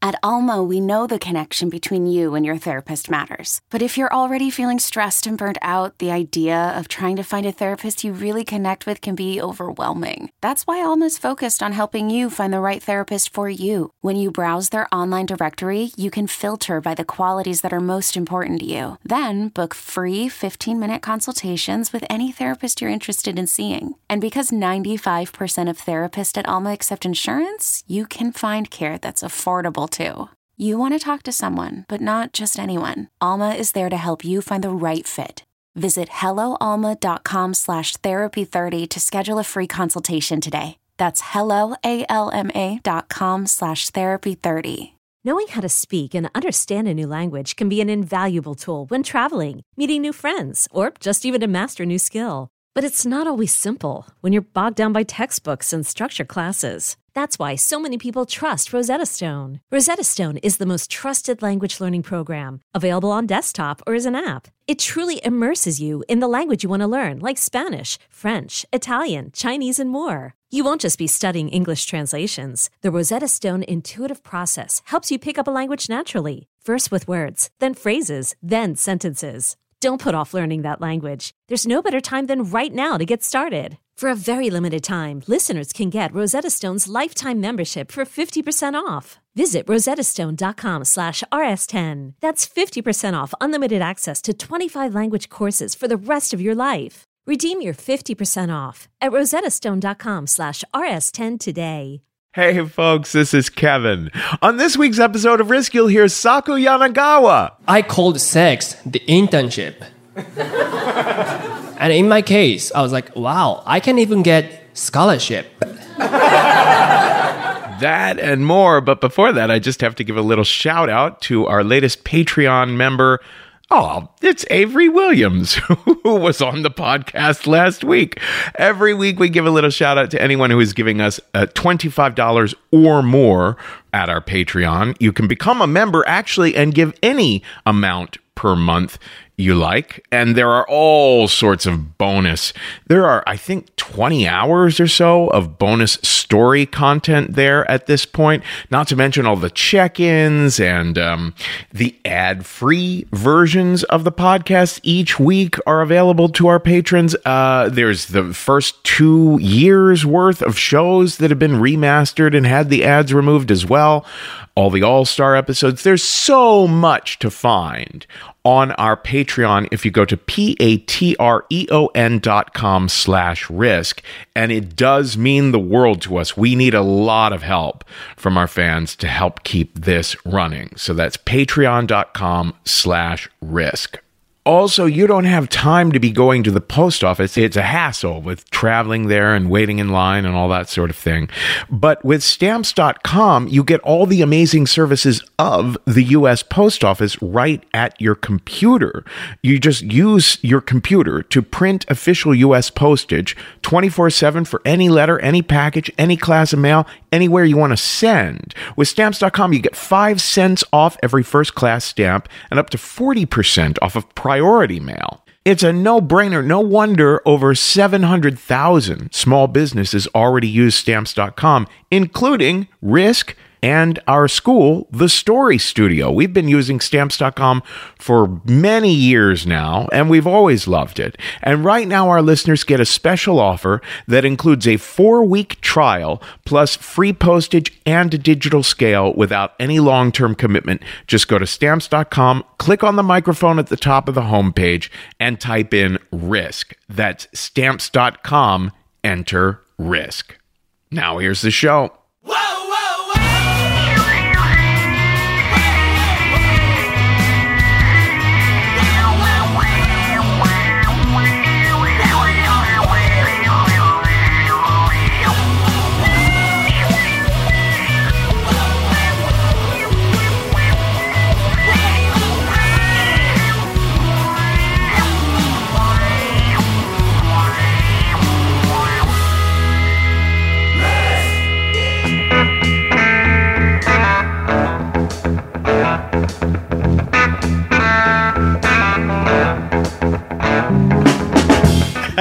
At Alma, we know the connection between you and your therapist matters. But if you're already feeling stressed and burnt out, the idea of trying to find a therapist you really connect with can be overwhelming. That's why Alma's focused on helping you find the right therapist for you. When you browse their online directory, you can filter by the qualities that are most important to you. Then book free 15-minute consultations with any therapist you're interested in seeing. And because 95% of therapists at Alma accept insurance, you can find care that's affordable too. You want to talk to someone, but not just anyone. Alma is there to help you find the right fit. Visit helloalma.com/therapy30 to schedule a free consultation today. That's helloalma.com/therapy30. Knowing how to speak and understand a new language can be an invaluable tool when traveling, meeting new friends, or just even to master a new skill. But it's not always simple when you're bogged down by textbooks and structured classes. That's why so many people trust Rosetta Stone. Rosetta Stone is the most trusted language learning program, available on desktop or as an app. It truly immerses you in the language you want to learn, like Spanish, French, Italian, Chinese, and more. You won't just be studying English translations. The Rosetta Stone intuitive process helps you pick up a language naturally, first with words, then phrases, then sentences. Don't put off learning that language. There's no better time than right now to get started. For a very limited time, listeners can get Rosetta Stone's lifetime membership for 50% off. Visit rosettastone.com/rs10. That's 50% off unlimited access to 25 language courses for the rest of your life. Redeem your 50% off at rosettastone.com/rs10 today. Hey folks, this is Kevin. On this week's episode of Risk, you'll hear Saku Yanagawa. I called sex the internship. And in my case, I was like, wow, I can even get scholarship. That and more, but before that, I just have to give a little shout out to our latest Patreon member. Oh, it's Avery Williams, who was on the podcast last week. Every week we give a little shout out to anyone who is giving us $25 or more at our Patreon. You can become a member actually and give any amount per month you like. And there are all sorts of bonus. There are, I think, 20 hours or so of bonus story content there at this point, not to mention all the check-ins and the ad-free versions of the podcast each week are available to our patrons. There's the first 2 years worth of shows that have been remastered and had the ads removed as well. All the All-Star episodes. There's so much to find on our Patreon if you go to patreon.com/risk. And it does mean the world to us. We need a lot of help from our fans to help keep this running. So that's patreon.com/risk. Also, you don't have time to be going to the post office. It's a hassle with traveling there and waiting in line and all that sort of thing. But with Stamps.com, you get all the amazing services of the U.S. Post Office right at your computer. You just use your computer to print official U.S. postage 24/7 for any letter, any package, any class of mail, anywhere you want to send. With Stamps.com, you get 5 cents off every first class stamp and up to 40% off of priority mail. It's a no-brainer. No wonder over 700,000 small businesses already use Stamps.com, including Risk and our school, The Story Studio. We've been using Stamps.com for many years now, and we've always loved it. And right now, our listeners get a special offer that includes a 4-week trial, plus free postage and a digital scale without any long-term commitment. Just go to Stamps.com, click on the microphone at the top of the homepage, and type in RISK. That's Stamps.com, enter RISK. Now here's the show.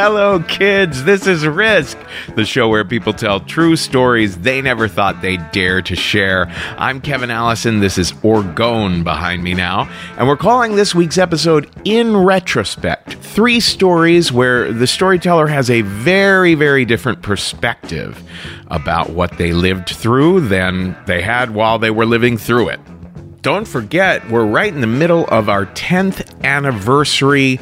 Hello, kids. This is Risk, the show where people tell true stories they never thought they'd dare to share. I'm Kevin Allison. This is Orgone behind me now. And we're calling this week's episode In Retrospect. 3 stories where the storyteller has a very, very different perspective about what they lived through than they had while they were living through it. Don't forget, we're right in the middle of our 10th anniversary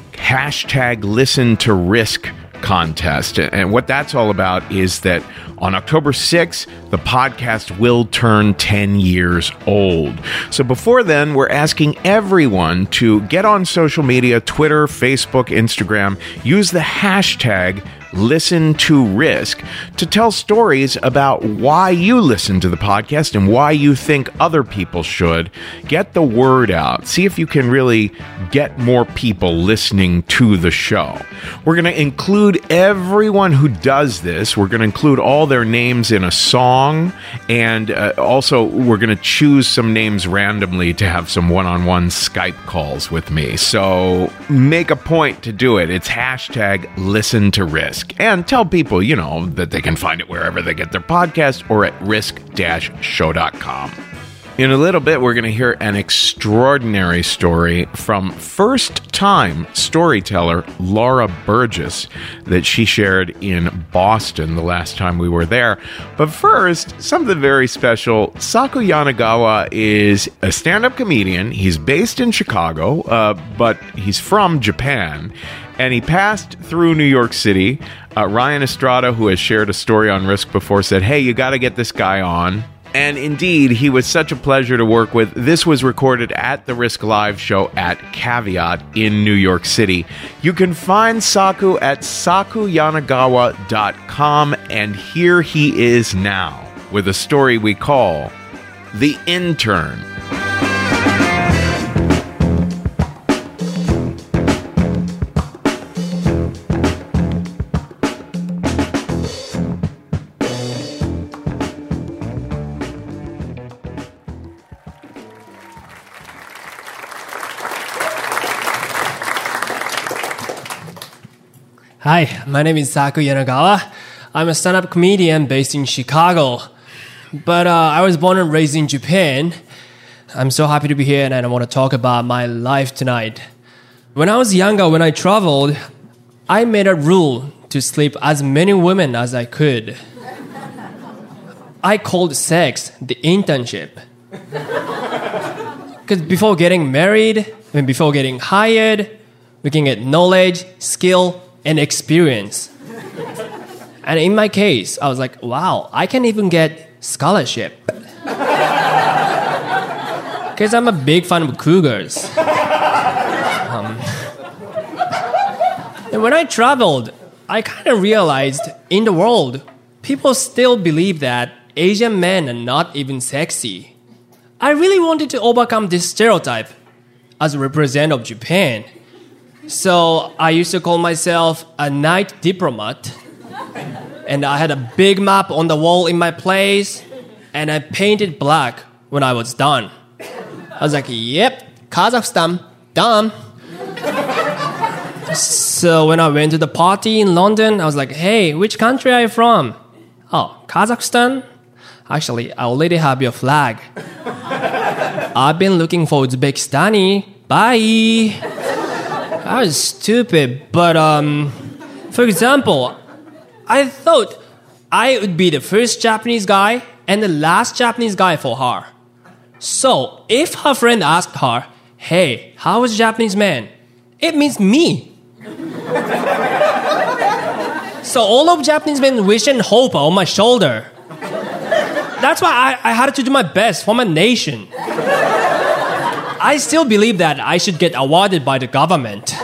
#ListenToRisk contest. And what that's all about is that on October 6th, the podcast will turn 10 years old. So before then, we're asking everyone to get on social media, Twitter, Facebook, Instagram, use the hashtag #ListenToRisk to tell stories about why you listen to the podcast and why you think other people should. Get the word out. See if you can really get more people listening to the show. We're going to include everyone who does this. We're going to include all their names in a song, and also we're going to choose some names randomly to have some one-on-one Skype calls with me. So make a point to do it. It's hashtag #ListenToRisk. And tell people, that they can find it wherever they get their podcast or at risk-show.com. In a little bit, we're going to hear an extraordinary story from first-time storyteller Laura Burgess that she shared in Boston the last time we were there. But first, something very special. Saku Yanagawa is a stand-up comedian. He's based in Chicago, but he's from Japan. And he passed through New York City. Ryan Estrada, who has shared a story on Risk before, said, hey, you got to get this guy on. And indeed, he was such a pleasure to work with. This was recorded at the Risk Live show at Caveat in New York City. You can find Saku at sakuyanagawa.com. And here he is now with a story we call The Intern. Hi, my name is Saku Yanagawa. I'm a stand-up comedian based in Chicago. But I was born and raised in Japan. I'm so happy to be here and I want to talk about my life tonight. When I was younger, when I traveled, I made a rule to sleep as many women as I could. I called sex the internship. Because before getting married, before getting hired, we can get knowledge, skill, and experience. And in my case, I was like, wow, I can even get scholarship. Because I'm a big fan of cougars. And when I traveled, I kind of realized in the world, people still believe that Asian men are not even sexy. I really wanted to overcome this stereotype as a representative of Japan. So I used to call myself a night diplomat. And I had a big map on the wall in my place. And I painted black when I was done. I was like, yep, Kazakhstan, done. So when I went to the party in London, I was like, hey, which country are you from? Oh, Kazakhstan? Actually, I already have your flag. I've been looking for Uzbekistani. Bye. I was stupid, but for example, I thought I would be the first Japanese guy and the last Japanese guy for her. So if her friend asked her, hey, how is a Japanese man? It means me. So all of Japanese men wish and hope on my shoulder. That's why I had to do my best for my nation. I still believe that I should get awarded by the government.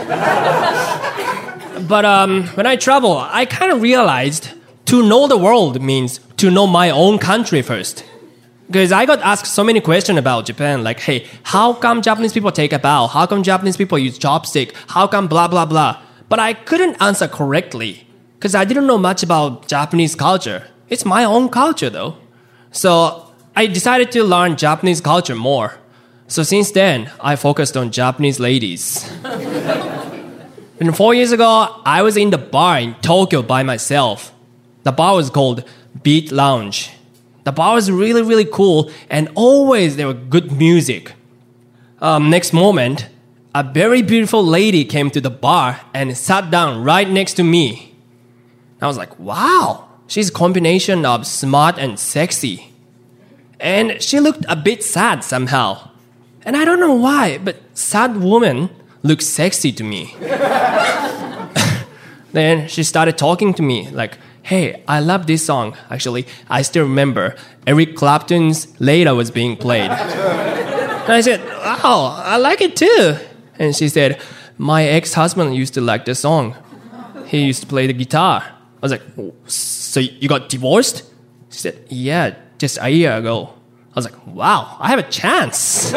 But when I travel, I kind of realized to know the world means to know my own country first. Because I got asked so many questions about Japan, like, hey, how come Japanese people take a bow? How come Japanese people use chopstick? How come blah, blah, blah? But I couldn't answer correctly because I didn't know much about Japanese culture. It's my own culture, though. So I decided to learn Japanese culture more. So since then, I focused on Japanese ladies. And 4 years ago, I was in the bar in Tokyo by myself. The bar was called Beat Lounge. The bar was really, really cool, and always there was good music. Next moment, a very beautiful lady came to the bar and sat down right next to me. I was like, wow, she's a combination of smart and sexy. And she looked a bit sad somehow. And I don't know why, but sad woman looks sexy to me. Then she started talking to me like, hey, I love this song. Actually, I still remember Eric Clapton's Later was being played. And I said, wow, I like it too. And she said, my ex-husband used to like the song. He used to play the guitar. I was like, so you got divorced? She said, yeah, just a year ago. I was like, wow, I have a chance.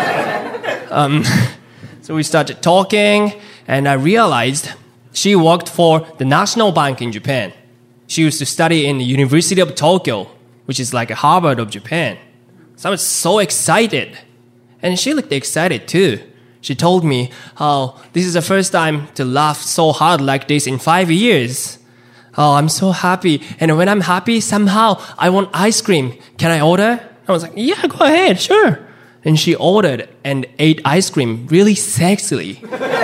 So we started talking, and I realized she worked for the National Bank in Japan. She used to study in the University of Tokyo, which is like a Harvard of Japan. So I was so excited. And she looked excited too. She told me, oh, this is the first time to laugh so hard like this in 5 years. Oh, I'm so happy. And when I'm happy, somehow I want ice cream. Can I order? I was like, yeah, go ahead, sure. And she ordered and ate ice cream really sexily.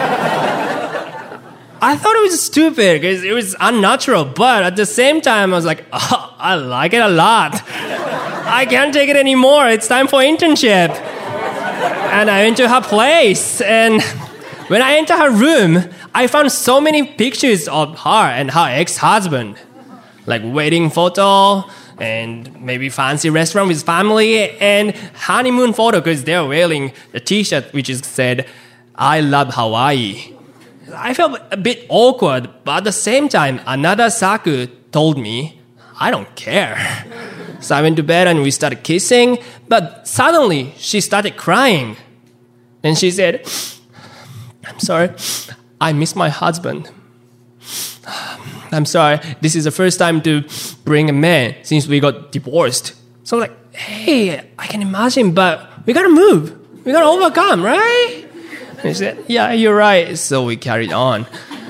I thought it was stupid because it was unnatural, but at the same time, I was like, oh, I like it a lot. I can't take it anymore. It's time for internship. And I went to her place, and when I entered her room, I found so many pictures of her and her ex-husband. Like wedding photo, and maybe fancy restaurant with family, and honeymoon photo because they're wearing a t-shirt which is said, I love Hawaii. I felt a bit awkward, but at the same time, another Saku told me, I don't care. So I went to bed and we started kissing, but suddenly she started crying. And she said, I'm sorry, I miss my husband. I'm sorry, this is the first time to bring a man since we got divorced. So I'm like, hey, I can imagine, but we gotta move. We gotta overcome, right? And she said, yeah, you're right. So we carried on.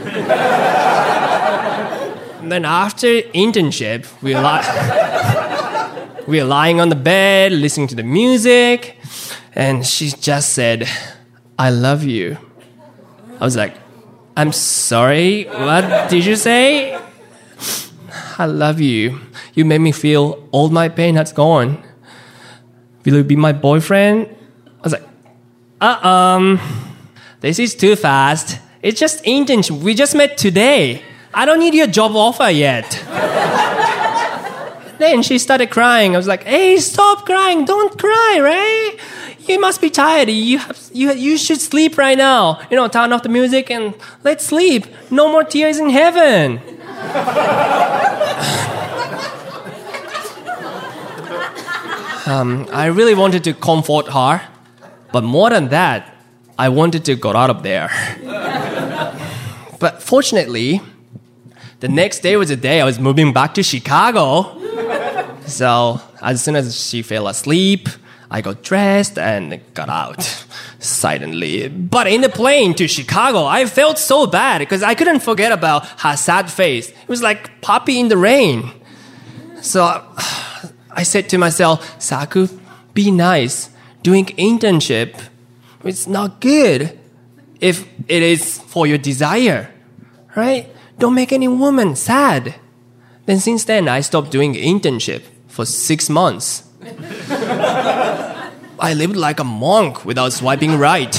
And then after internship, we were lying on the bed, listening to the music, and she just said, I love you. I was like, I'm sorry, what did you say? I love you. You made me feel all my pain has gone. Will you be my boyfriend? I was like, this is too fast. It's just internship. We just met today. I don't need your job offer yet. Then she started crying. I was like, hey, stop crying. Don't cry, right? You must be tired. You should sleep right now. Turn off the music and let's sleep. No more tears in heaven. I really wanted to comfort her. But more than that, I wanted to get out of there. But fortunately, the next day was the day I was moving back to Chicago. So as soon as she fell asleep, I got dressed and got out silently. But in the plane to Chicago, I felt so bad because I couldn't forget about her sad face. It was like Poppy in the rain. So I said to myself, Saku, be nice. Doing internship, it's not good if it is for your desire, right? Don't make any woman sad. Then since then, I stopped doing internship for 6 months. I lived like a monk without swiping right.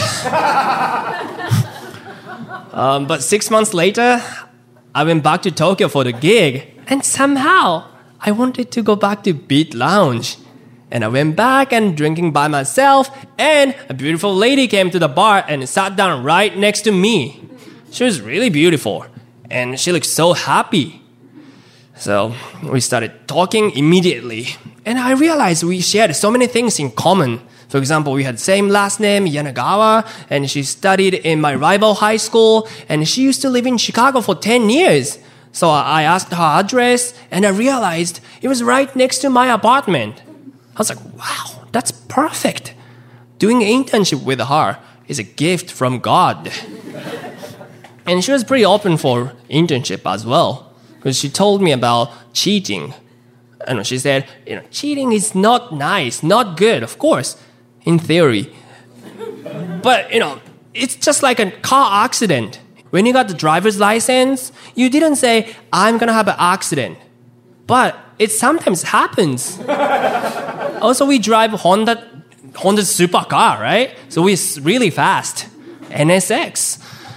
But 6 months later, I went back to Tokyo for the gig, and somehow I wanted to go back to Beat Lounge. And I went back and drinking by myself, and a beautiful lady came to the bar and sat down right next to me. She was really beautiful, and she looked so happy. So we started talking immediately, and I realized we shared so many things in common. For example, we had the same last name, Yanagawa, and she studied in my rival high school, and she used to live in Chicago for 10 years. So I asked her address, and I realized it was right next to my apartment. I was like, wow, that's perfect. Doing an internship with her is a gift from God. And she was pretty open for internship as well. Because she told me about cheating. And she said, cheating is not nice, not good, of course, in theory. But, it's just like a car accident. When you got the driver's license, you didn't say, I'm going to have an accident. But it sometimes happens. Also, we drive Honda supercar, right? So we're really fast. NSX.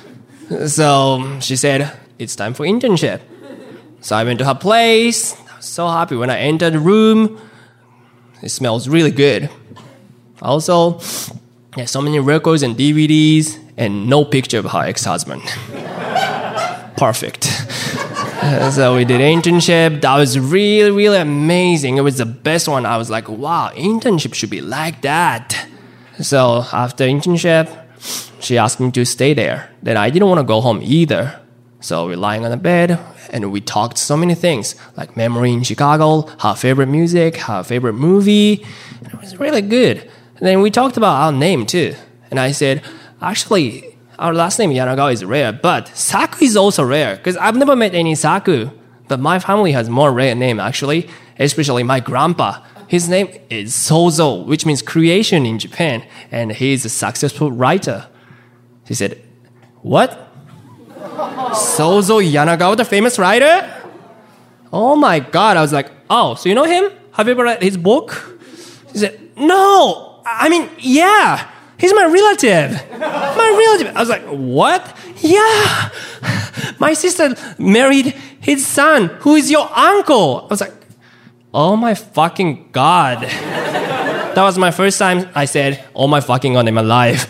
So she said, it's time for internship. So I went to her place. I was so happy when I entered the room. It smells really good. Also, there's so many records and DVDs and no picture of her ex-husband. Perfect. So we did internship. That was really, really amazing. It was the best one. I was like, wow, internship should be like that. So after internship, she asked me to stay there. Then I didn't want to go home either. So we're lying on the bed and we talked so many things, like memory in Chicago, her favorite music, her favorite movie. And it was really good. And then we talked about our name too. And I said, actually, our last name Yanagawa is rare, but Saku is also rare because I've never met any Saku. But my family has more rare name actually, especially my grandpa. His name is Sozo, which means creation in Japan, and he's a successful writer. She said, what? Sozo Yanagawa, the famous writer? Oh my God. I was like, oh, so you know him? Have you ever read his book? She said, no. I mean, yeah. He's my relative. I was like, what? Yeah. My sister married his son, who is your uncle. I was like, oh my fucking God. That was my first time I said, oh my fucking God in my life.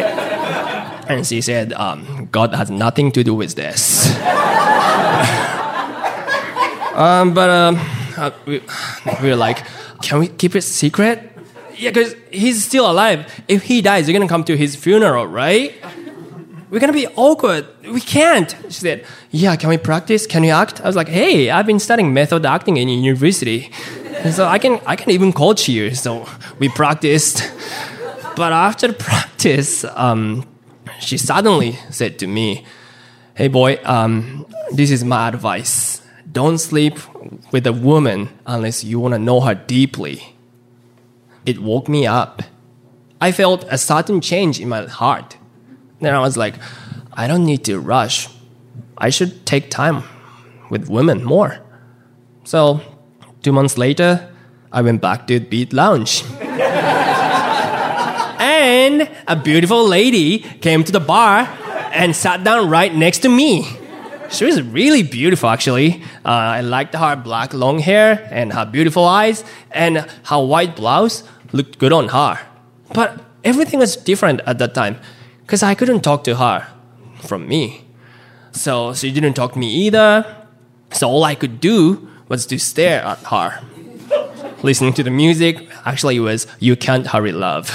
And she said, God has nothing to do with this. We were like, can we keep it secret? Yeah, because he's still alive. If he dies, you're going to come to his funeral, right? We're going to be awkward. We can't. She said, yeah, can we practice? Can you act? I was like, hey, I've been studying method acting in university. And so I can even coach you. So we practiced. But after the practice, she suddenly said to me, hey boy, this is my advice. Don't sleep with a woman unless you want to know her deeply. It woke me up. I felt a certain change in my heart. Then I was like, I don't need to rush. I should take time with women more. So 2 months later, I went back to Beat Lounge. And a beautiful lady came to the bar and sat down right next to me. She was really beautiful, actually. I liked her black long hair and her beautiful eyes, and her white blouse looked good on her. But everything was different at that time because I couldn't talk to her from me. So she didn't talk to me either. So all I could do was to stare at her. Listening to the music, actually it was You Can't Hurry Love.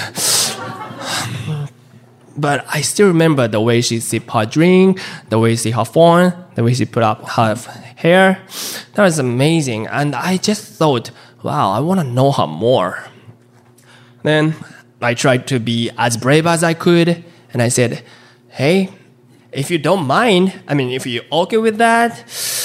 But I still remember the way she sipped her drink, the way she her phone, the way she put up her hair. That was amazing. And I just thought, wow, I want to know her more. Then I tried to be as brave as I could. And I said, hey, if you don't mind, if you're okay with that,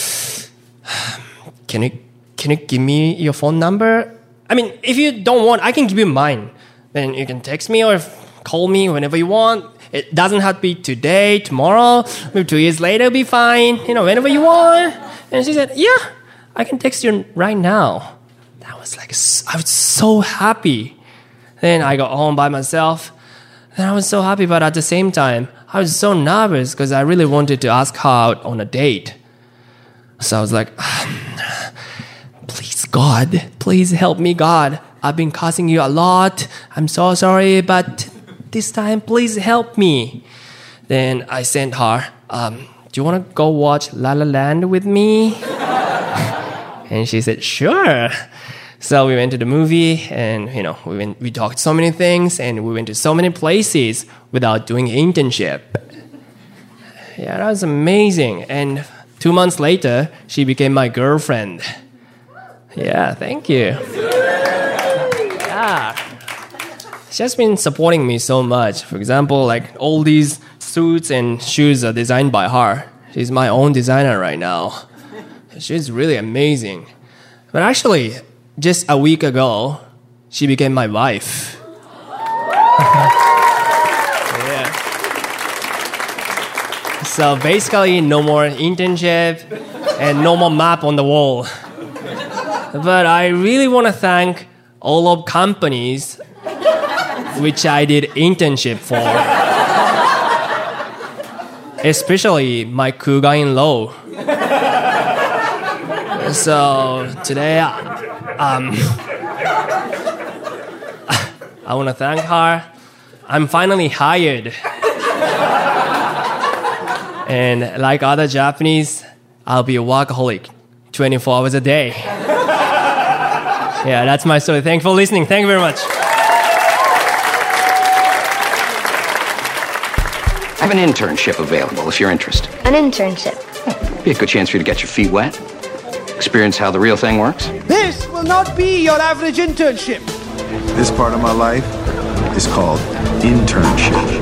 can you give me your phone number? If you don't want, I can give you mine. Then you can text me or call me whenever you want. It doesn't have to be today, tomorrow, maybe 2 years later, it'll be fine. Whenever you want. And she said, yeah, I can text you right now. That was I was so happy. Then I got home by myself. And I was so happy, but at the same time, I was so nervous because I really wanted to ask her out on a date. So I was like, please, God, please help me, God. I've been cussing you a lot. I'm so sorry, but this time, please help me. Then I sent her, do you want to go watch La La Land with me? And she said, sure. So we went to the movie and, we talked so many things and we went to so many places without doing internship. Yeah, that was amazing. And 2 months later, she became my girlfriend. Yeah, thank you. Yeah. She has been supporting me so much. For example, all these suits and shoes are designed by her. She's my own designer right now. She's really amazing. But actually, just a week ago, she became my wife. Yeah. So basically, no more internship and no more map on the wall. But I really want to thank all of companies which I did internship for. Especially my Kuga in-law. So today, I want to thank her. I'm finally hired. And like other Japanese, I'll be a workaholic 24 hours a day. Yeah, that's my story. Thanks for listening. Thank you very much. I have an internship available if you're interested. An internship? Be a good chance for you to get your feet wet, experience how the real thing works. This will not be your average internship. This part of my life is called internship.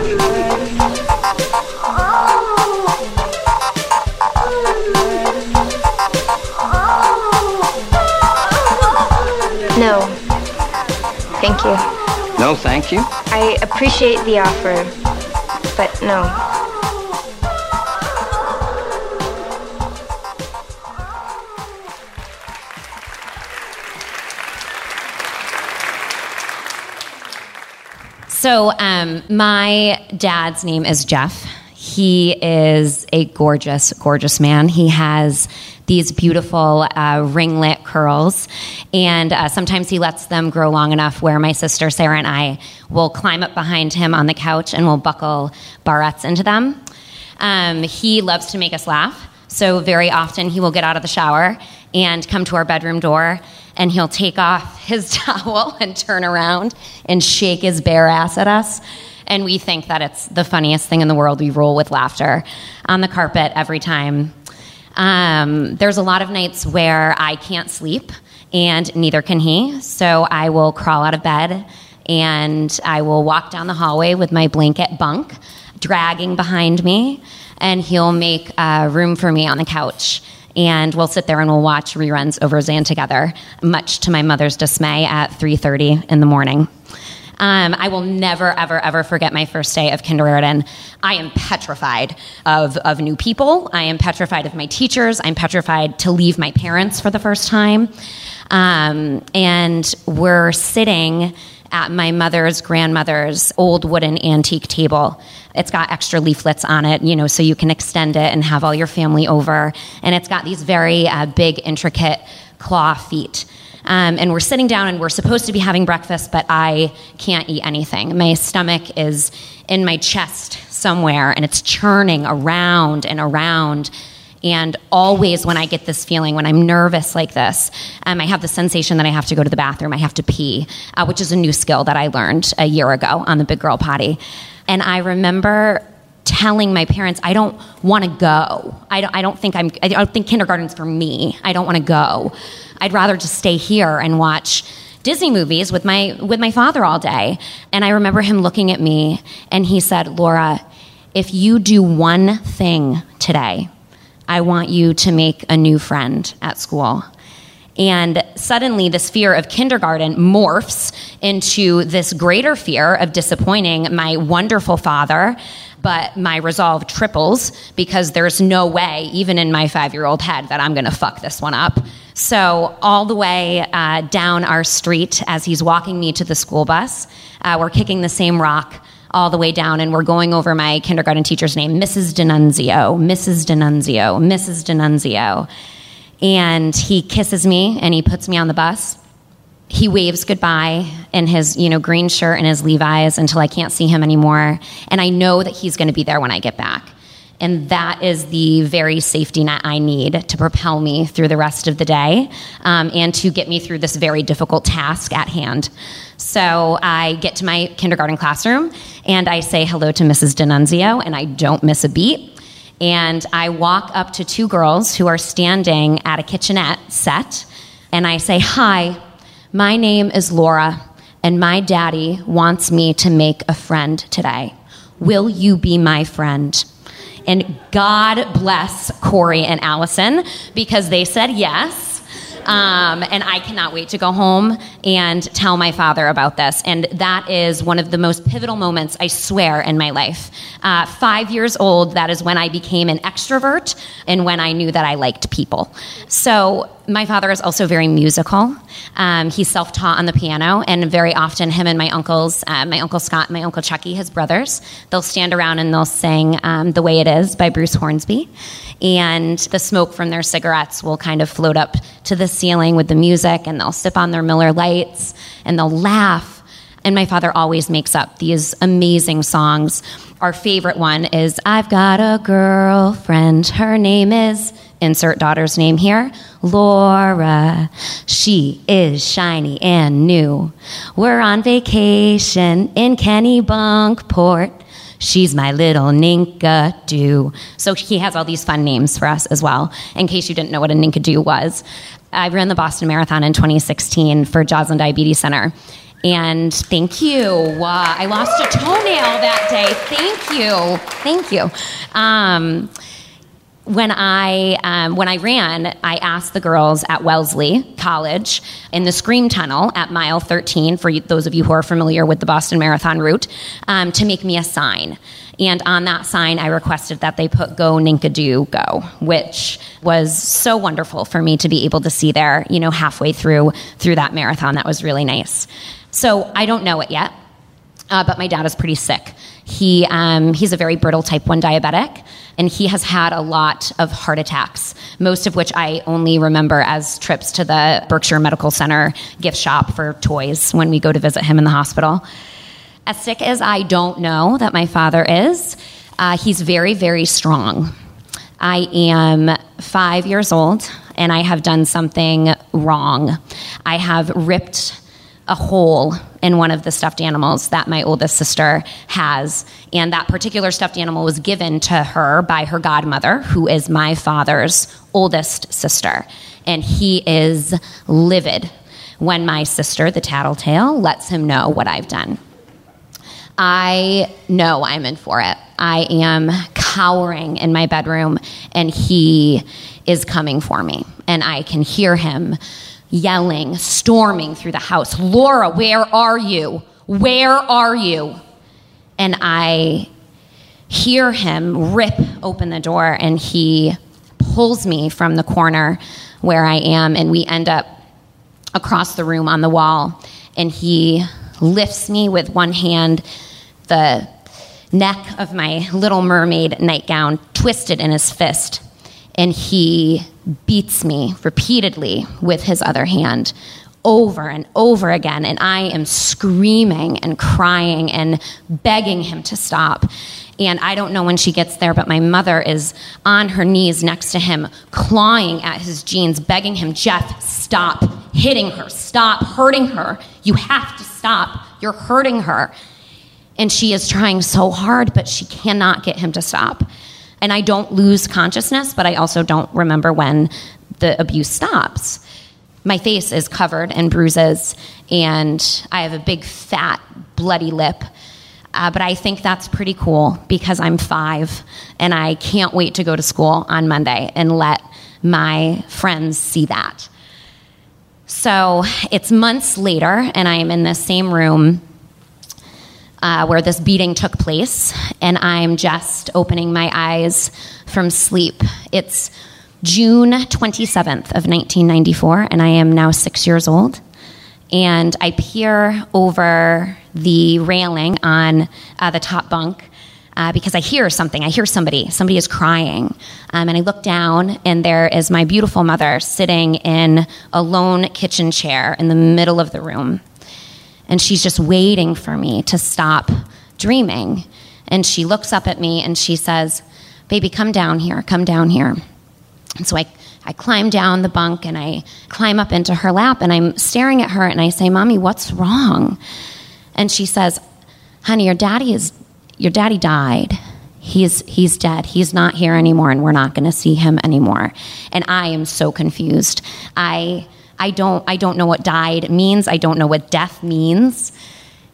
No. Thank you. No, thank you. I appreciate the offer, but no. So my dad's name is Jeff. He is a gorgeous, gorgeous man. He has these beautiful ringlet curls, and sometimes he lets them grow long enough where my sister Sarah and I will climb up behind him on the couch and we'll buckle barrettes into them. He loves to make us laugh, so very often he will get out of the shower and come to our bedroom door, and he'll take off his towel and turn around and shake his bare ass at us. And we think that it's the funniest thing in the world. We roll with laughter on the carpet every time. There's a lot of nights where I can't sleep, and neither can he. So I will crawl out of bed, and I will walk down the hallway with my blanket bunk dragging behind me, and he'll make room for me on the couch. And we'll sit there and we'll watch reruns of Roseanne together, much to my mother's dismay at 3:30 in the morning. I will never, ever, ever forget my first day of kindergarten. I am petrified of new people. I am petrified of my teachers. I'm petrified to leave my parents for the first time. And we're sitting at my mother's grandmother's old wooden antique table. It's got extra leaflets on it, you know, so you can extend it and have all your family over. And it's got these very big, intricate claw feet. And we're sitting down and we're supposed to be having breakfast, but I can't eat anything. My stomach is in my chest somewhere, and it's churning around and around. And always when I get this feeling, when I'm nervous like this, I have the sensation that I have to go to the bathroom, I have to pee, which is a new skill that I learned a year ago on the Big Girl Potty. And I remember telling my parents, I don't want to go. I don't think kindergarten's for me. I don't want to go. I'd rather just stay here and watch Disney movies with my father all day. And I remember him looking at me, and he said, Laura, if you do one thing today, I want you to make a new friend at school. And suddenly this fear of kindergarten morphs into this greater fear of disappointing my wonderful father, but my resolve triples because there's no way, even in my 5-year-old head, that I'm going to fuck this one up. So all the way down our street as he's walking me to the school bus, we're kicking the same rock all the way down, and we're going over my kindergarten teacher's name, Mrs. D'Annunzio, Mrs. D'Annunzio, Mrs. D'Annunzio. And he kisses me, and he puts me on the bus. He waves goodbye in his, green shirt and his Levi's until I can't see him anymore. And I know that he's going to be there when I get back. And that is the very safety net I need to propel me through the rest of the day and to get me through this very difficult task at hand. So I get to my kindergarten classroom, and I say hello to Mrs. D'Annunzio, and I don't miss a beat. And I walk up to 2 girls who are standing at a kitchenette set, and I say, hi, my name is Laura, and my daddy wants me to make a friend today. will you be my friend? And God bless Corey and Allison, because they said yes. And I cannot wait to go home and tell my father about this. And that is one of the most pivotal moments, I swear, in my life. 5 years old, that is when I became an extrovert and when I knew that I liked people. So my father is also very musical. He's self-taught on the piano, and very often him and my uncles, my Uncle Scott and my Uncle Chucky, his brothers, they'll stand around and they'll sing The Way It Is by Bruce Hornsby. And the smoke from their cigarettes will kind of float up to the ceiling with the music, and they'll sip on their Miller Lights, and they'll laugh. And my father always makes up these amazing songs. Our favorite one is, I've got a girlfriend, her name is, insert daughter's name here, Laura. She is shiny and new. We're on vacation in Kennebunkport. She's my little Ninkadoo. So he has all these fun names for us as well, in case you didn't know what a Ninkadoo was. I ran the Boston Marathon in 2016 for Joslin Diabetes Center. And thank you. I lost a toenail that day. Thank you. When I ran, I asked the girls at Wellesley College in the Scream Tunnel at mile 13, for those of you who are familiar with the Boston Marathon route, to make me a sign. And on that sign, I requested that they put Go Ninkadoo Go, which was so wonderful for me to be able to see there, halfway through that marathon. That was really nice. So I don't know it yet, but my dad is pretty sick. He's a very brittle type 1 diabetic, and he has had a lot of heart attacks, most of which I only remember as trips to the Berkshire Medical Center gift shop for toys when we go to visit him in the hospital. As sick as I don't know that my father is, he's very, very strong. I am 5 years old, and I have done something wrong. I have ripped a hole in one of the stuffed animals that my oldest sister has. And that particular stuffed animal was given to her by her godmother, who is my father's oldest sister. And he is livid when my sister, the tattletale, lets him know what I've done. I know I'm in for it. I am cowering in my bedroom, and he is coming for me. And I can hear him yelling, storming through the house, Laura, where are you? Where are you? And I hear him rip open the door, and he pulls me from the corner where I am, and we end up across the room on the wall, and he lifts me with one hand, the neck of my Little Mermaid nightgown twisted in his fist, and he beats me repeatedly with his other hand over and over again. And I am screaming and crying and begging him to stop. And I don't know when she gets there, but my mother is on her knees next to him, clawing at his jeans, begging him, Jeff, stop hitting her. Stop hurting her. You have to stop. You're hurting her. And she is trying so hard, but she cannot get him to stop. And I don't lose consciousness, but I also don't remember when the abuse stops. My face is covered in bruises, and I have a big, fat, bloody lip. But I think that's pretty cool because I'm 5, and I can't wait to go to school on Monday and let my friends see that. So it's months later, and I am in the same room where this beating took place, and I'm just opening my eyes from sleep. It's June 27th of 1994, and I am now 6 years old. And I peer over the railing on the top bunk because I hear something. I hear somebody. Somebody is crying. And I look down, and there is my beautiful mother sitting in a lone kitchen chair in the middle of the room. And she's just waiting for me to stop dreaming. And she looks up at me and she says, baby, come down here. And so I climb down the bunk and I climb up into her lap, and I'm staring at her and I say, Mommy, what's wrong? And she says, honey, your daddy died. He's dead. He's not here anymore, and we're not going to see him anymore. And I am so confused. I don't know what died means. I don't know what death means.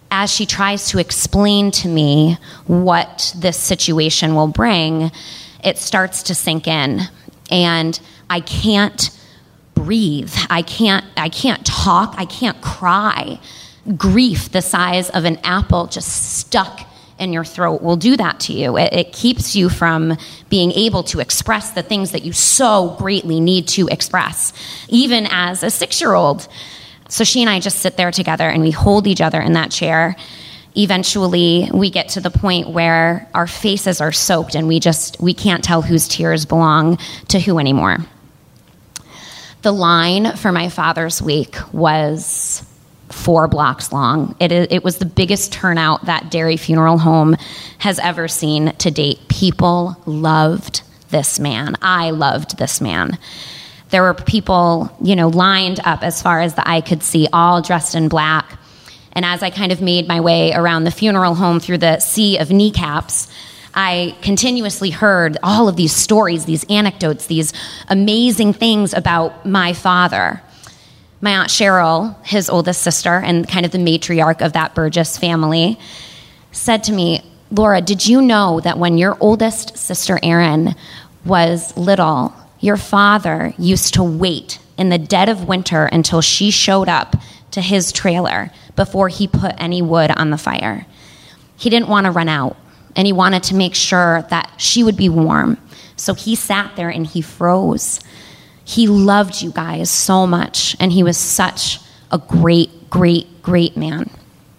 as she tries to explain to me what this situation will bring, it starts to sink in. And I can't breathe. I can't talk. I can't cry. Grief the size of an apple just stuck in your throat will do that to you. It keeps you from being able to express the things that you so greatly need to express, even as a 6-year-old. So she and I just sit there together and we hold each other in that chair. Eventually, we get to the point where our faces are soaked and we can't tell whose tears belong to who anymore. The line for my father's wake was 4 blocks long. It was the biggest turnout that Derry Funeral Home has ever seen to date. People loved this man. I loved this man. There were people, lined up as far as the eye could see, all dressed in black. And as I kind of made my way around the funeral home through the sea of kneecaps, I continuously heard all of these stories, these anecdotes, these amazing things about my father. My Aunt Cheryl, his oldest sister and kind of the matriarch of that Burgess family, said to me, Laura, did you know that when your oldest sister Erin was little, your father used to wait in the dead of winter until she showed up to his trailer before he put any wood on the fire? He didn't want to run out, and he wanted to make sure that she would be warm. So he sat there and he froze. He loved you guys so much, and he was such a great, great, great man.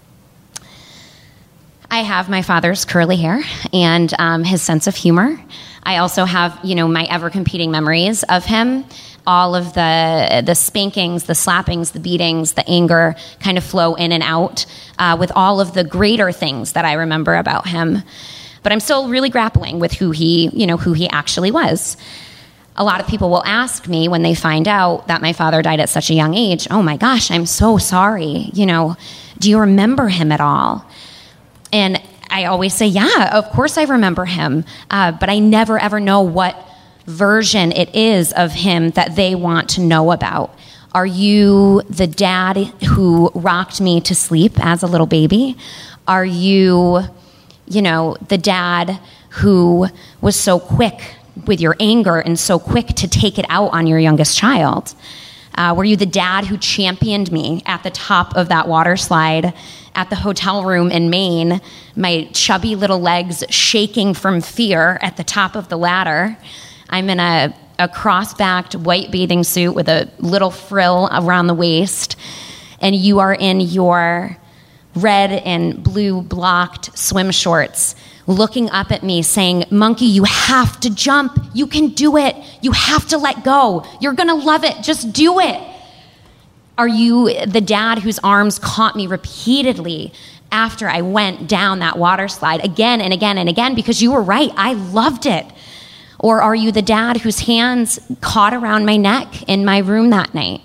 I have my father's curly hair and his sense of humor. I also have, my ever-competing memories of him. All of the spankings, the slappings, the beatings, the anger kind of flow in and out with all of the greater things that I remember about him. But I'm still really grappling with who he actually was. A lot of people will ask me when they find out that my father died at such a young age, oh my gosh, I'm so sorry. Do you remember him at all? And I always say, yeah, of course I remember him. But I never ever know what version it is of him that they want to know about. Are you the dad who rocked me to sleep as a little baby? Are you, the dad who was so quick with your anger and so quick to take it out on your youngest child? Were you the dad who championed me at the top of that water slide at the hotel room in Maine, my chubby little legs shaking from fear at the top of the ladder? I'm in a cross-backed white bathing suit with a little frill around the waist, and you are in your red and blue blocked swim shorts, looking up at me saying, Monkey, you have to jump. You can do it. You have to let go. You're going to love it. Just do it. Are you the dad whose arms caught me repeatedly after I went down that water slide again and again and again because you were right, I loved it? Or are you the dad whose hands caught around my neck in my room that night?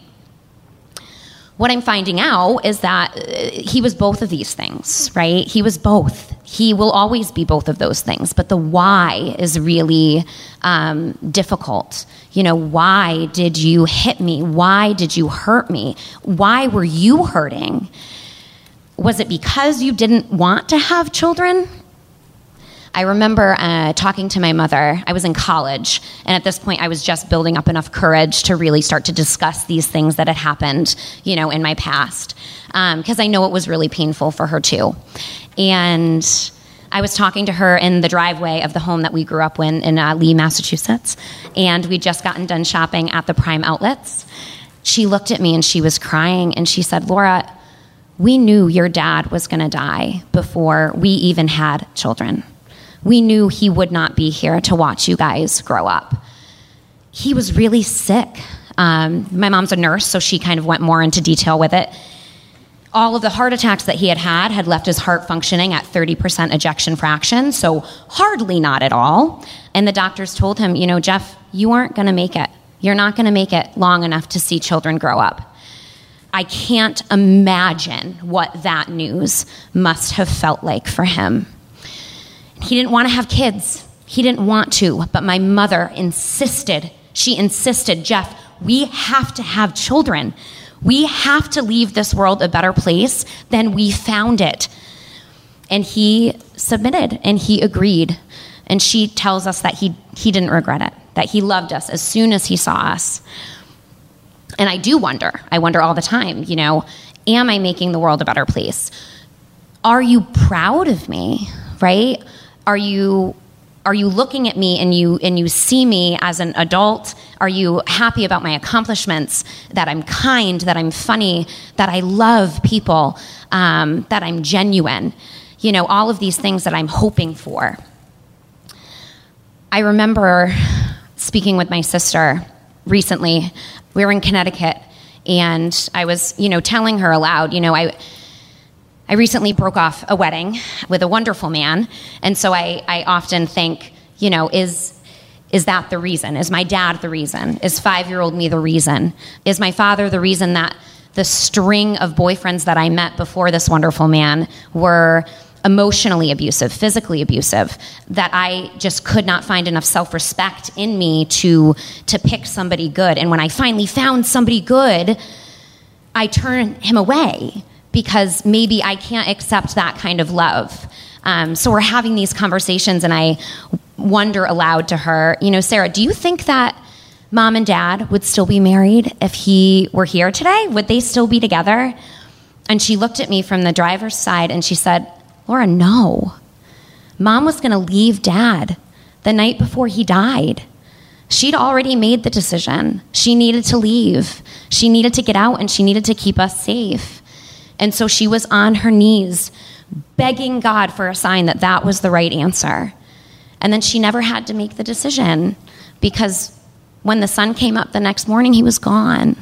What I'm finding out is that he was both of these things, right? He was both. He will always be both of those things. But the why is really difficult. Why did you hit me? Why did you hurt me? Why were you hurting? Was it because you didn't want to have children? I remember talking to my mother. I was in college, and at this point, I was just building up enough courage to really start to discuss these things that had happened, in my past, because I know it was really painful for her too. And I was talking to her in the driveway of the home that we grew up in Lee, Massachusetts, and we'd just gotten done shopping at the Prime Outlets. She looked at me and she was crying, and she said, Laura, we knew your dad was going to die before we even had children. We knew he would not be here to watch you guys grow up. He was really sick. My mom's a nurse, so she kind of went more into detail with it. All of the heart attacks that he had left his heart functioning at 30% ejection fraction, so hardly not at all. And the doctors told him, Jeff, you aren't going to make it. You're not going to make it long enough to see children grow up. I can't imagine what that news must have felt like for him. He didn't want to have kids. He didn't want to, but my mother insisted. She insisted, Jeff, we have to have children. We have to leave this world a better place than we found it. And he submitted and he agreed. And she tells us that he didn't regret it, that he loved us as soon as he saw us. And I wonder all the time, you know, am I making the world a better place? Are you proud of me, right? Are you looking at me and you see me as an adult? Are you happy about my accomplishments, that I'm kind, that I'm funny, that I love people, that I'm genuine? You know, all of these things that I'm hoping for. I remember speaking with my sister recently. We were in Connecticut, and I was, you know, telling her aloud, you know, I recently broke off a wedding with a wonderful man, and so I often think, you know, is that the reason? Is my dad the reason? Is 5-year-old me the reason? Is my father the reason that the string of boyfriends that I met before this wonderful man were emotionally abusive, physically abusive, that I just could not find enough self-respect in me to pick somebody good? And when I finally found somebody good, I turned him away because maybe I can't accept that kind of love. So we're having these conversations, and I wonder aloud to her, you know, Sarah, do you think that Mom and Dad would still be married if he were here today? Would they still be together? And she looked at me from the driver's side and she said, Laura, no. Mom was going to leave Dad the night before he died. She'd already made the decision. She needed to leave. She needed to get out, and she needed to keep us safe. And so she was on her knees begging God for a sign that that was the right answer. And then she never had to make the decision because when the sun came up the next morning, he was gone.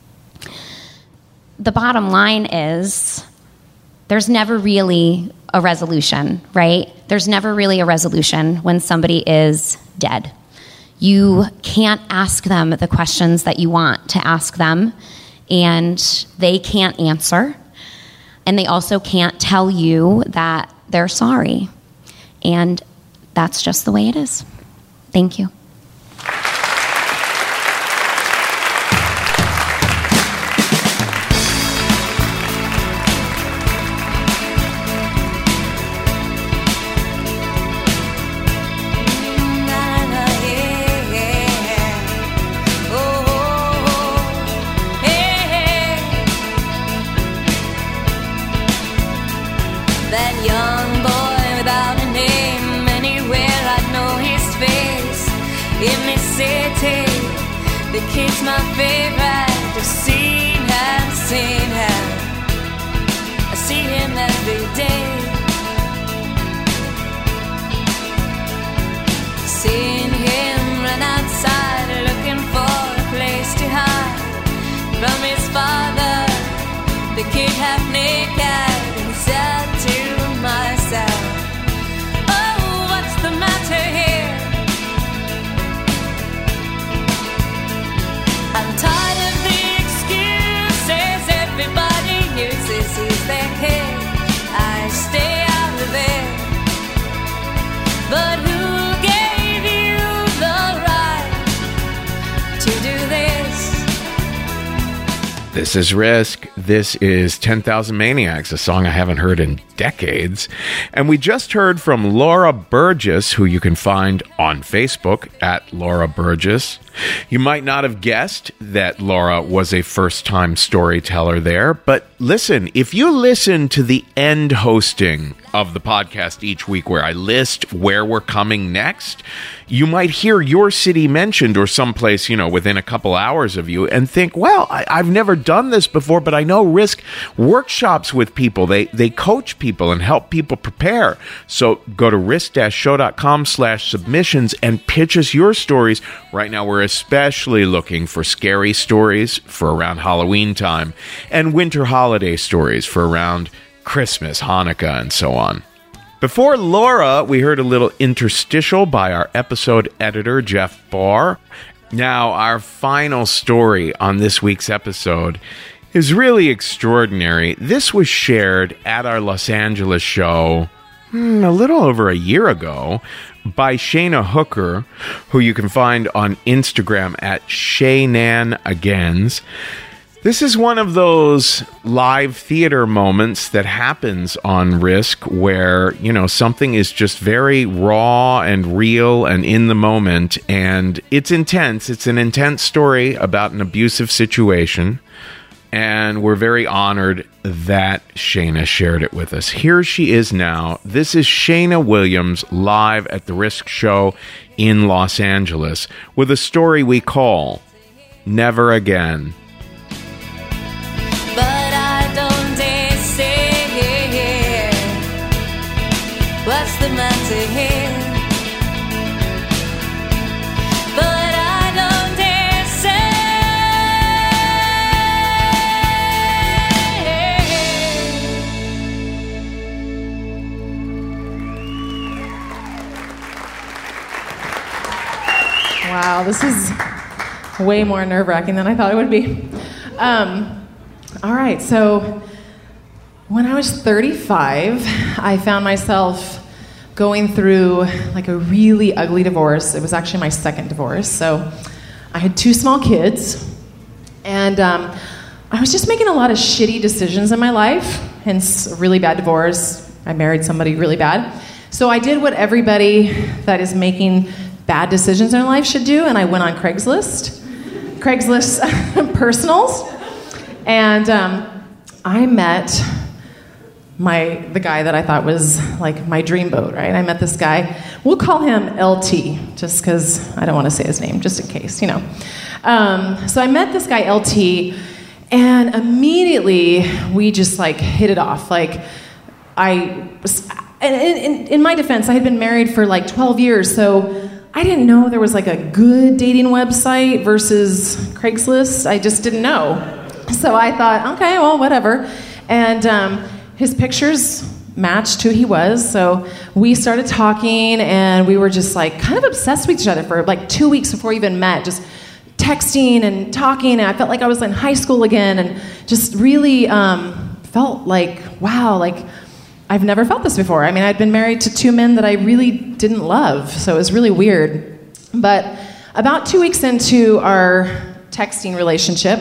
The bottom line is there's never really a resolution, right? There's never really a resolution when somebody is dead. You can't ask them the questions that you want to ask them, and they can't answer. And they also can't tell you that they're sorry. And that's just the way it is. Thank you. Kid's my favorite. I've seen him. I see him every day. Seen him run outside looking for a place to hide from his father. The kid half naked, and said to myself, oh, what's the matter here? I'm tired of the excuses everybody uses. He's their kid, I stay out of it. But who gave you the right to do this? This is Risk. This is 10,000 Maniacs, a song I haven't heard in decades. And we just heard from Laura Burgess, who you can find on Facebook at Laura Burgess. You might not have guessed that Laura was a first-time storyteller there, but listen, if you listen to the end hosting of the podcast each week where I list where we're coming next, you might hear your city mentioned or someplace, you know, within a couple hours of you and think, well, I've never done this before, but I know Risk workshops with people. They coach people and help people prepare. So go to risk-show.com/submissions and pitch us your stories. Right now, we're especially looking for scary stories for around Halloween time and winter holiday stories for around Christmas, Hanukkah, and so on. Before Laura, we heard a little interstitial by our episode editor, Jeff Barr. Now, our final story on this week's episode is really extraordinary. This was shared at our Los Angeles show a little over a year ago by Shayna Hooker, who you can find on Instagram at ShayNanAgains. This is one of those live theater moments that happens on Risk where, you know, something is just very raw and real and in the moment, and it's intense. It's an intense story about an abusive situation, and we're very honored that Shayna shared it with us. Here she is now. This is Shayna Williams live at the Risk show in Los Angeles with a story we call Never Again. What's the matter here? But I don't dare say. Wow, this is way more nerve-wracking than I thought it would be. All right, so when I was 35, I found myself going through like a really ugly divorce. It was actually my second divorce. So I had 2 small kids, and I was just making a lot of shitty decisions in my life, hence a really bad divorce. I married somebody really bad. So I did what everybody that is making bad decisions in their life should do, and I went on Craigslist personals, and I met the guy that I thought was like my dream boat, right? I met this guy. We'll call him LT, just because I don't want to say his name, just in case, you know. So I met this guy LT, and immediately we just like hit it off. Like in my defense, I had been married for like 12 years, so I didn't know there was like a good dating website versus Craigslist. I just didn't know. So I thought, okay, well, whatever. And his pictures matched who he was, so we started talking, and we were just like kind of obsessed with each other for like 2 weeks before we even met, just texting and talking, and I felt like I was in high school again, and just really felt like, wow, like I've never felt this before. I mean, I'd been married to 2 men that I really didn't love, so it was really weird. But about 2 weeks into our texting relationship,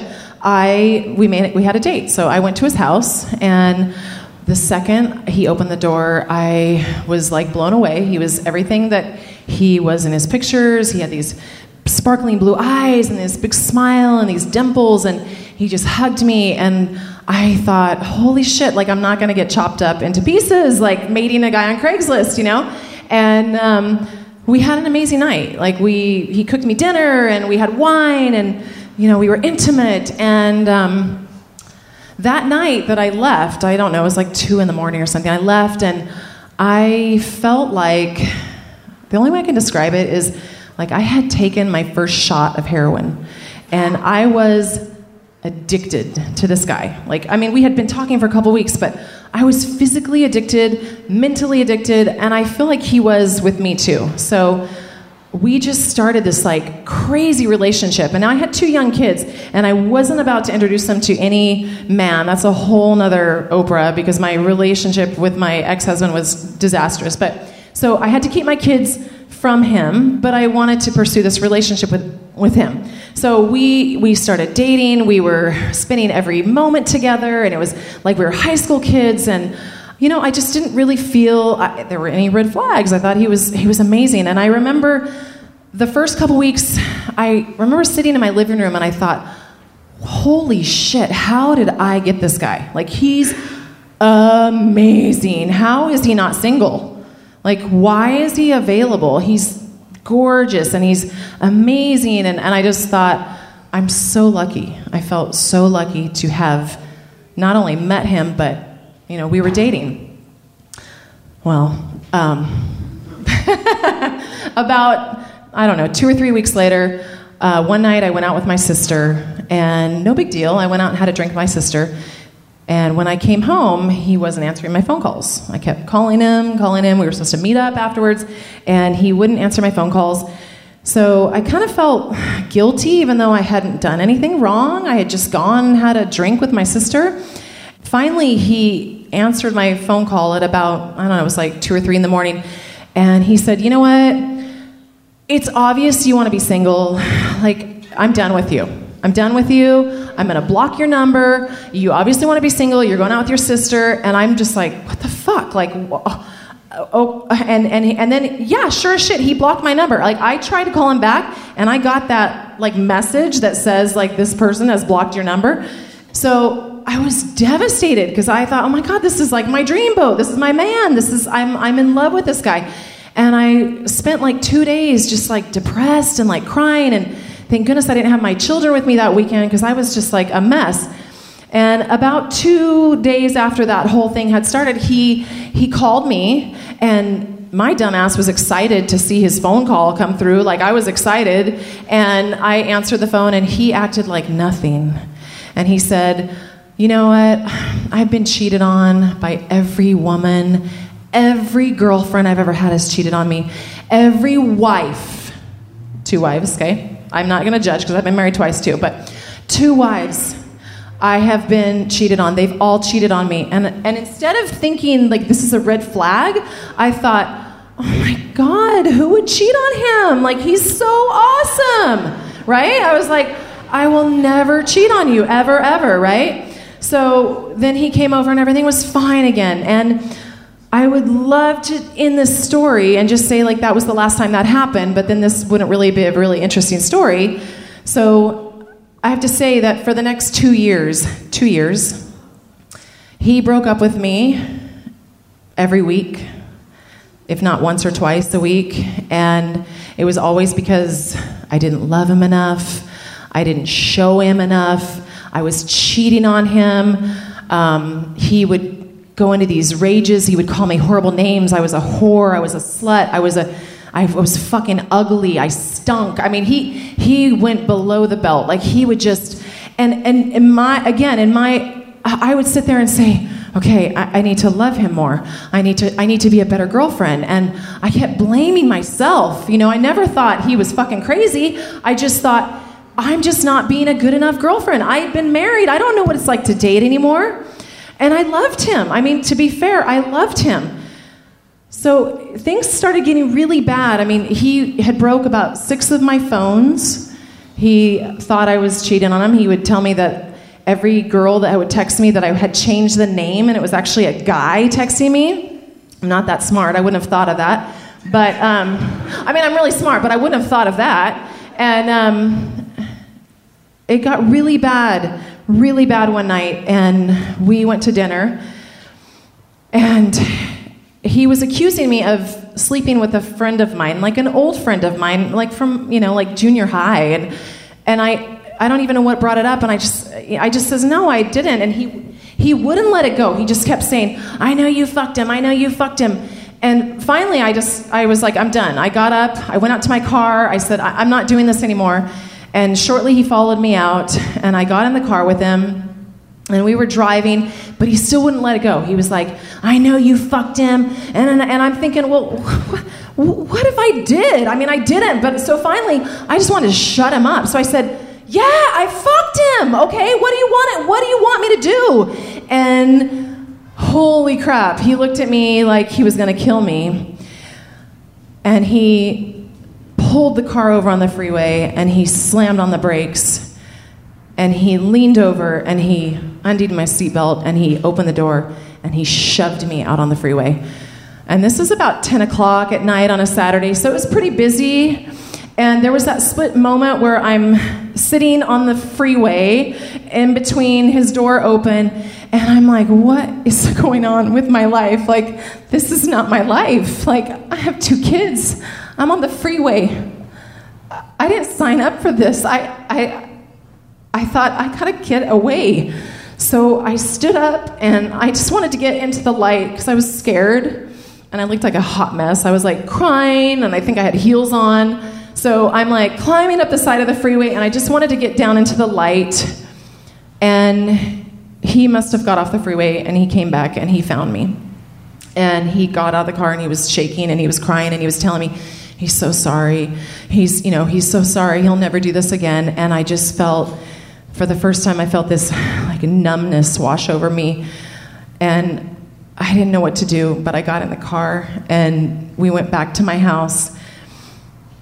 we had a date. So I went to his house, and the second he opened the door, I was like blown away. He was everything that he was in his pictures. He had these sparkling blue eyes and this big smile and these dimples, and he just hugged me, and I thought, holy shit, like I'm not going to get chopped up into pieces like mating a guy on Craigslist, you know? And we had an amazing night. Like he cooked me dinner, and we had wine, and you know, we were intimate, and that night that I left, I don't know, it was like 2 a.m. or something, I left, and I felt like, the only way I can describe it is like I had taken my first shot of heroin, and I was addicted to this guy. Like, I mean, we had been talking for a couple weeks, but I was physically addicted, mentally addicted, and I feel like he was with me too. So we just started this like crazy relationship, and I had 2 young kids, and I wasn't about to introduce them to any man. That's a whole nother Oprah, because my relationship with my ex-husband was disastrous. But so I had to keep my kids from him, but I wanted to pursue this relationship with him. So we started dating. We were spending every moment together, and it was like we were high school kids, and you know, I just didn't really feel there were any red flags. I thought he was amazing. And I remember the first couple weeks, I remember sitting in my living room, and I thought, holy shit, how did I get this guy? Like, he's amazing. How is he not single? Like, why is he available? He's gorgeous, and he's amazing. And I just thought, I'm so lucky. I felt so lucky to have not only met him, but you know, we were dating. Well, about, I don't know, 2 or 3 weeks later, one night I went out with my sister, and no big deal. I went out and had a drink with my sister. And when I came home, he wasn't answering my phone calls. I kept calling him. We were supposed to meet up afterwards, and he wouldn't answer my phone calls. So I kind of felt guilty, even though I hadn't done anything wrong. I had just gone and had a drink with my sister. Finally, he answered my phone call at about, I don't know, it was like 2 or 3 a.m, and he said, you know what? It's obvious you want to be single. Like, I'm done with you. I'm done with you. I'm going to block your number. You obviously want to be single. You're going out with your sister. And I'm just like, what the fuck? Like, and then, yeah, sure as shit, he blocked my number. Like, I tried to call him back, and I got that, like, message that says, like, this person has blocked your number. So I was devastated because I thought, oh my God, this is like my dreamboat. This is my man. I'm in love with this guy. And I spent like 2 days just like depressed and like crying, and thank goodness I didn't have my children with me that weekend because I was just like a mess. And about 2 days after that whole thing had started, he called me, and my dumbass was excited to see his phone call come through. Like, I was excited, and I answered the phone, and he acted like nothing. And he said, you know what? I've been cheated on by every woman. Every girlfriend I've ever had has cheated on me. Every wife, 2 wives, okay? I'm not going to judge because I've been married twice too, but 2 wives I have been cheated on. They've all cheated on me. And instead of thinking like this is a red flag, I thought, oh my God, who would cheat on him? Like, he's so awesome, right? I was like, I will never cheat on you, ever, ever, right? So then he came over and everything was fine again. And I would love to end this story and just say like that was the last time that happened, but then this wouldn't really be a really interesting story. So I have to say that for the next 2 years, he broke up with me every week, if not once or twice a week. And it was always because I didn't love him enough. I didn't show him enough. I was cheating on him. He would go into these rages. He would call me horrible names. I was a whore. I was a slut. I was fucking ugly. I stunk. I mean, he went below the belt. Like, he would just, I would sit there and say, okay, I need to love him more. I need to be a better girlfriend. And I kept blaming myself. You know, I never thought he was fucking crazy. I just thought, I'm just not being a good enough girlfriend. I had been married. I don't know what it's like to date anymore. And I loved him. I mean, to be fair, I loved him. So things started getting really bad. I mean, he had broke about 6 of my phones. He thought I was cheating on him. He would tell me that every girl that would text me that I had changed the name, and it was actually a guy texting me. I'm not that smart. I wouldn't have thought of that. But, I mean, I'm really smart, but I wouldn't have thought of that. And it got really bad one night, and we went to dinner, and he was accusing me of sleeping with a friend of mine, like an old friend of mine, like from, like junior high, and I don't even know what brought it up, and I just says, no, I didn't, and he wouldn't let it go. He just kept saying, I know you fucked him, and finally I was like, I'm done. I got up, I went out to my car, I said, I'm not doing this anymore. And shortly he followed me out, and I got in the car with him, and we were driving, but he still wouldn't let it go. He was like, I know you fucked him. And I'm thinking, well, what if I did? I mean, I didn't. But so finally, I just wanted to shut him up. So I said, yeah, I fucked him. Okay, what do you want me to do? And holy crap, he looked at me like he was going to kill me. And he pulled the car over on the freeway, and he slammed on the brakes, and he leaned over, and he undid my seatbelt, and he opened the door, and he shoved me out on the freeway. And this was about 10 o'clock at night on a Saturday, so it was pretty busy. And there was that split moment where I'm sitting on the freeway in between his door open, and I'm like, what is going on with my life? Like, this is not my life. Like, I have 2 kids. I'm on the freeway. I didn't sign up for this. I thought, I gotta get away. So I stood up, and I just wanted to get into the light because I was scared, and I looked like a hot mess. I was like crying, and I think I had heels on. So I'm like climbing up the side of the freeway, and I just wanted to get down into the light. And he must have got off the freeway, and he came back, and he found me. And he got out of the car, and he was shaking, and he was crying, and he was telling me, he's so sorry. He's so sorry. He'll never do this again. And I just felt, for the first time, I felt this like numbness wash over me. And I didn't know what to do, but I got in the car, and we went back to my house.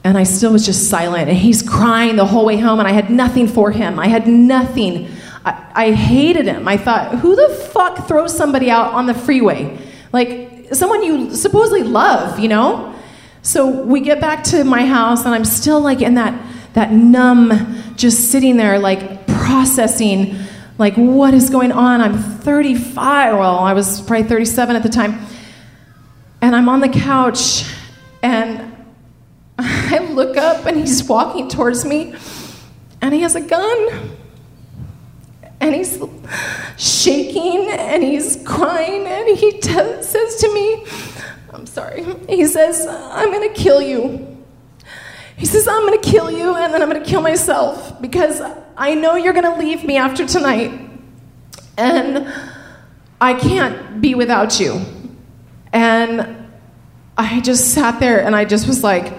And I still was just silent. And he's crying the whole way home, and I had nothing for him. I had nothing. I hated him. I thought, who the fuck throws somebody out on the freeway? Like, someone you supposedly love, you know? So we get back to my house, and I'm still like in that numb, just sitting there, like processing, like, what is going on? I'm 35. Well, I was probably 37 at the time. And I'm on the couch, and I look up, and he's walking towards me, and he has a gun. And he's shaking, and he's crying, and he says to me, I'm sorry, he says, I'm going to kill you. He says, I'm going to kill you, and then I'm going to kill myself, because I know you're going to leave me after tonight, and I can't be without you. And I just sat there, and I just was like,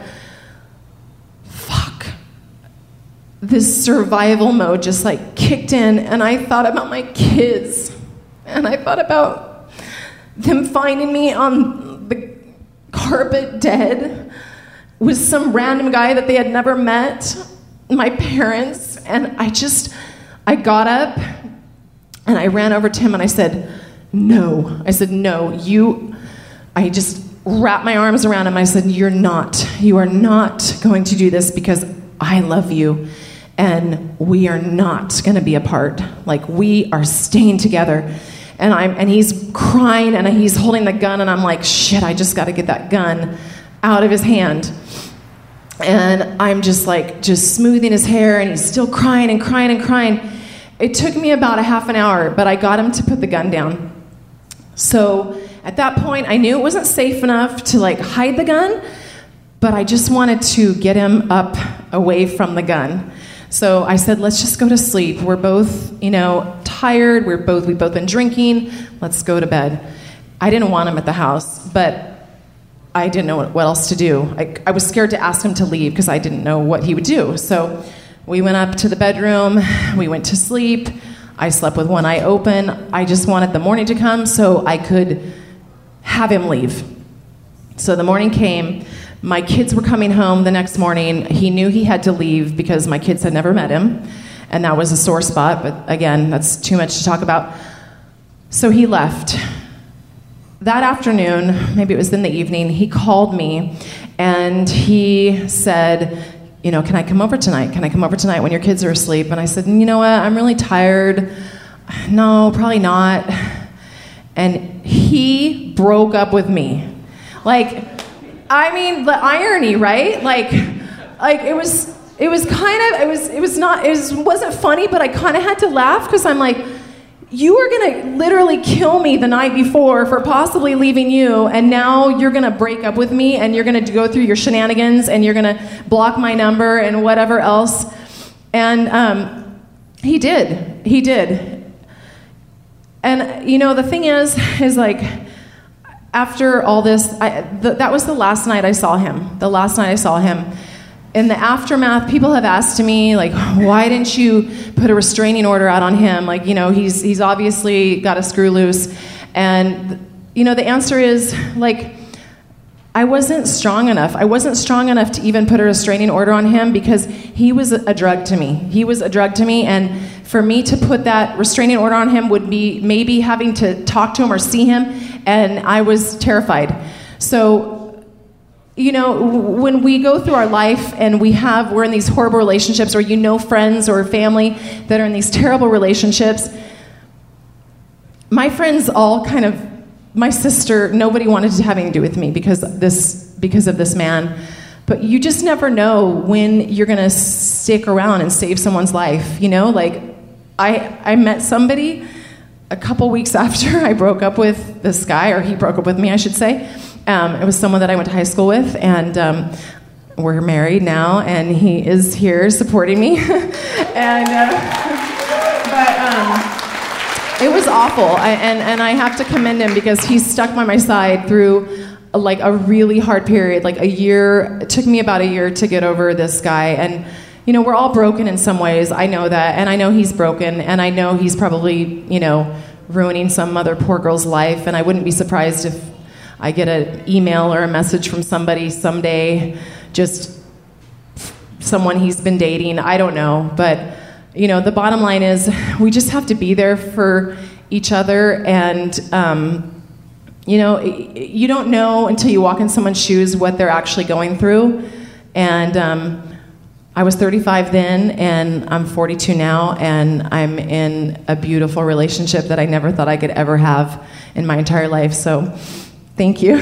fuck. This survival mode just like kicked in, and I thought about my kids, and I thought about them finding me on the carpet dead with some random guy that they had never met, my parents. And I got up, and I ran over to him, and I said, no. I said, no, I just wrapped my arms around him. I said, you are not going to do this, because I love you, and we are not going to be apart. Like, we are staying together. And he's crying, and he's holding the gun, and I'm like, shit, I just got to get that gun out of his hand. And I'm just smoothing his hair, and he's still crying and crying and crying. It took me about a half an hour, but I got him to put the gun down. So at that point, I knew it wasn't safe enough to like hide the gun, but I just wanted to get him up away from the gun. So I said, let's just go to sleep. We're both, tired. We've both been drinking. Let's go to bed. I didn't want him at the house, but I didn't know what else to do. I was scared to ask him to leave because I didn't know what he would do. So we went up to the bedroom. We went to sleep. I slept with one eye open. I just wanted the morning to come so I could have him leave. So the morning came. My kids were coming home the next morning. He knew he had to leave because my kids had never met him, and that was a sore spot, but again, that's too much to talk about. So he left. That afternoon, maybe it was in the evening, he called me, and he said, can I come over tonight? Can I come over tonight when your kids are asleep? And I said, you know what, I'm really tired. No, probably not. And he broke up with me. The irony, right? It wasn't funny, but I kind of had to laugh because I'm like, you were going to literally kill me the night before for possibly leaving you, and now you're going to break up with me, and you're going to go through your shenanigans, and you're going to block my number and whatever else. And he did. And, the thing is after all this, that was the last night I saw him. In the aftermath, people have asked me, why didn't you put a restraining order out on him? He's obviously got a screw loose. And, the answer is, I wasn't strong enough. I wasn't strong enough to even put a restraining order on him because he was a drug to me. And for me to put that restraining order on him would be maybe having to talk to him or see him. And I was terrified. So, when we go through our life and we're in these horrible relationships, or friends or family that are in these terrible relationships, my friends all my sister, nobody wanted to have anything to do with me because of this man. But you just never know when you're going to stick around and save someone's life. I met somebody a couple weeks after I broke up with this guy, or he broke up with me, I should say. It was someone that I went to high school with, and we're married now, and he is here supporting me. It was awful, and I have to commend him because he stuck by my side through a really hard period, a year. It took me about a year to get over this guy, and we're all broken in some ways. I know that, and I know he's broken, and I know he's probably ruining some other poor girl's life, and I wouldn't be surprised if I get an email or a message from somebody someday just someone he's been dating. I don't know. But, the bottom line is we just have to be there for each other. And, you don't know until you walk in someone's shoes what they're actually going through. And I was 35 then, and I'm 42 now, and I'm in a beautiful relationship that I never thought I could ever have in my entire life. So, thank you.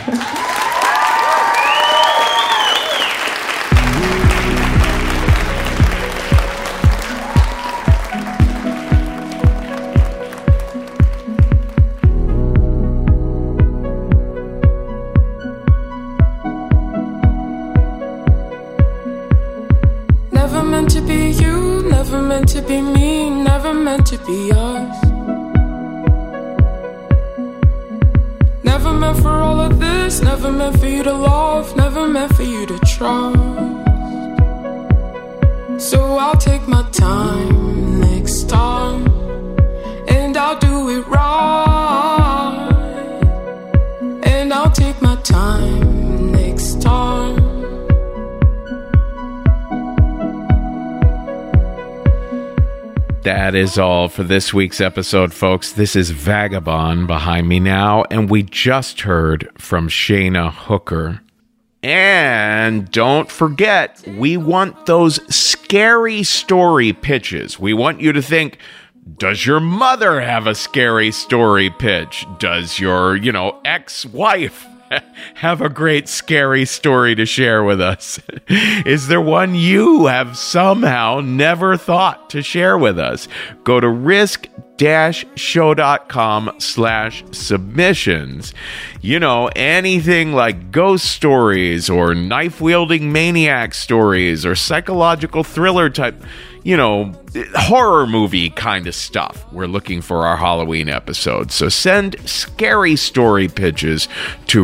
That is all for this week's episode, folks. This is Vagabond behind me now, and we just heard from Shayna Hooker. And don't forget, we want those scary story pitches. We want you to think, does your mother have a scary story pitch? Does your, ex-wife have a great scary story to share with us? Is there one you have somehow never thought to share with us? Go to risk-show.com/submissions. Anything like ghost stories or knife-wielding maniac stories or psychological thriller type, horror movie kind of stuff. We're looking for our Halloween episode. So send scary story pitches to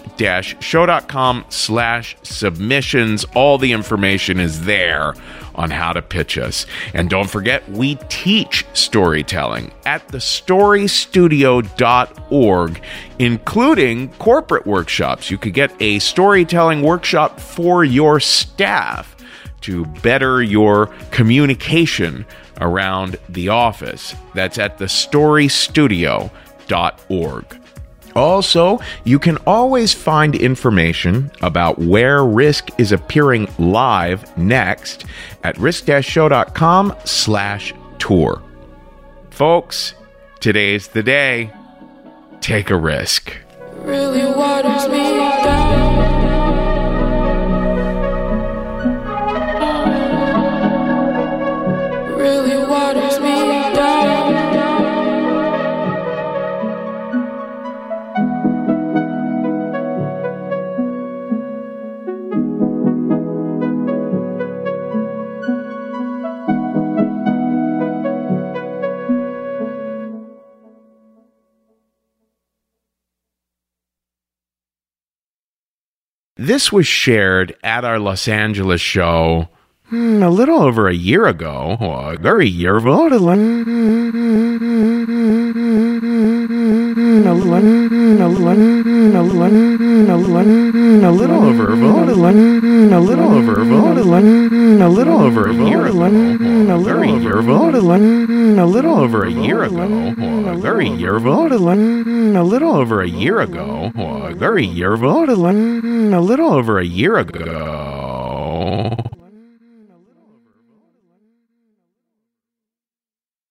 risk-show.com/submissions. All the information is there on how to pitch us. And don't forget, we teach storytelling at thestorystudio.org, including corporate workshops. You could get a storytelling workshop for your staff to better your communication around the office. That's at thestorystudio.org. Also, you can always find information about where Risk is appearing live next at risk-show.com/tour. Folks, today's the day. Take a risk. Really waters me down. Really waters me down. This was shared at our Los Angeles show a little over a year ago. A little over a year ago.